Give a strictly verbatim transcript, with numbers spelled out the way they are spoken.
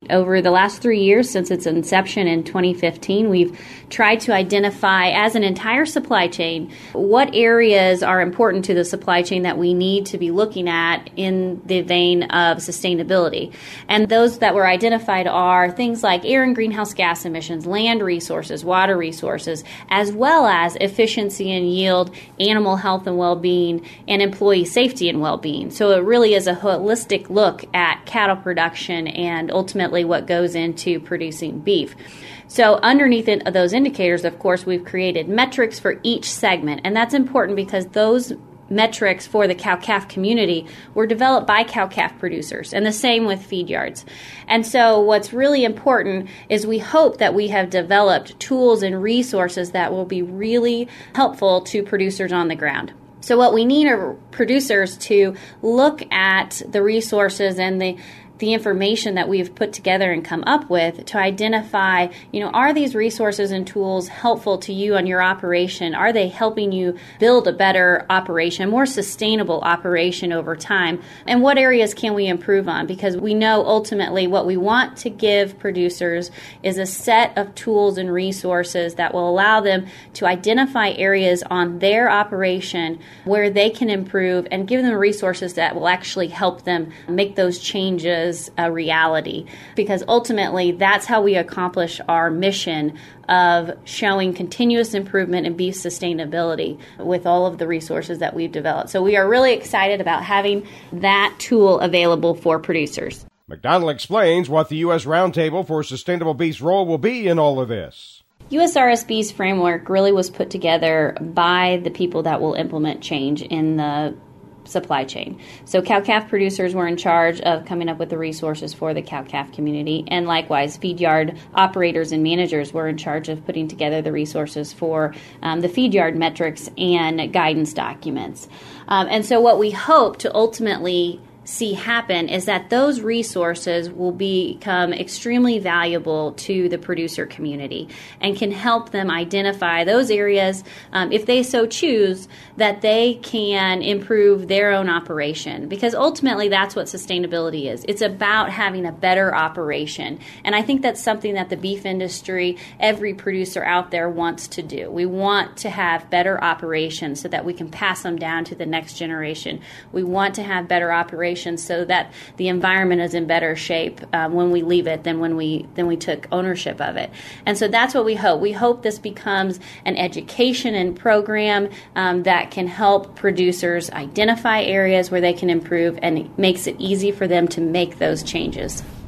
over the last three years since its inception in twenty fifteen, we've tried to identify as an entire supply chain what areas are important to the supply chain that we need to be looking at in the vein of sustainability. And those that were identified are things like air and greenhouse gas emissions, land resources, water resources, as well as efficiency and yield, animal health and well-being, and employee safety and well-being. So it really is a holistic look at cattle production and ultimately what goes into producing beef. So underneath it, those indicators, of course, we've created metrics for each segment, and that's important because those metrics for the cow-calf community were developed by cow-calf producers, and the same with feed yards. And so what's really important is we hope that we have developed tools and resources that will be really helpful to producers on the ground. So what we need are producers to look at the resources and the the information that we've put together and come up with to identify, you know, are these resources and tools helpful to you on your operation? Are they helping you build a better operation, a more sustainable operation over time? And what areas can we improve on? Because we know ultimately what we want to give producers is a set of tools and resources that will allow them to identify areas on their operation where they can improve and give them resources that will actually help them make those changes a reality, because ultimately that's how we accomplish our mission of showing continuous improvement in beef sustainability with all of the resources that we've developed. So we are really excited about having that tool available for producers. McDonald explains what the U S Roundtable for Sustainable Beef's role will be in all of this. U S R S B's framework really was put together by the people that will implement change in the supply chain. So cow-calf producers were in charge of coming up with the resources for the cow-calf community, and likewise feed yard operators and managers were in charge of putting together the resources for um, the feed yard metrics and guidance documents. Um, and so what we hope to ultimately see happen is that those resources will become extremely valuable to the producer community and can help them identify those areas, um, if they so choose, that they can improve their own operation. Because ultimately that's what sustainability is. It's about having a better operation. And I think that's something that the beef industry, every producer out there wants to do. We want to have better operations so that we can pass them down to the next generation. We want to have better operations so that the environment is in better shape um, when we leave it than when we than we took ownership of it. And so that's what we hope. We hope this becomes an education and program um, that can help producers identify areas where they can improve, and it makes it easy for them to make those changes.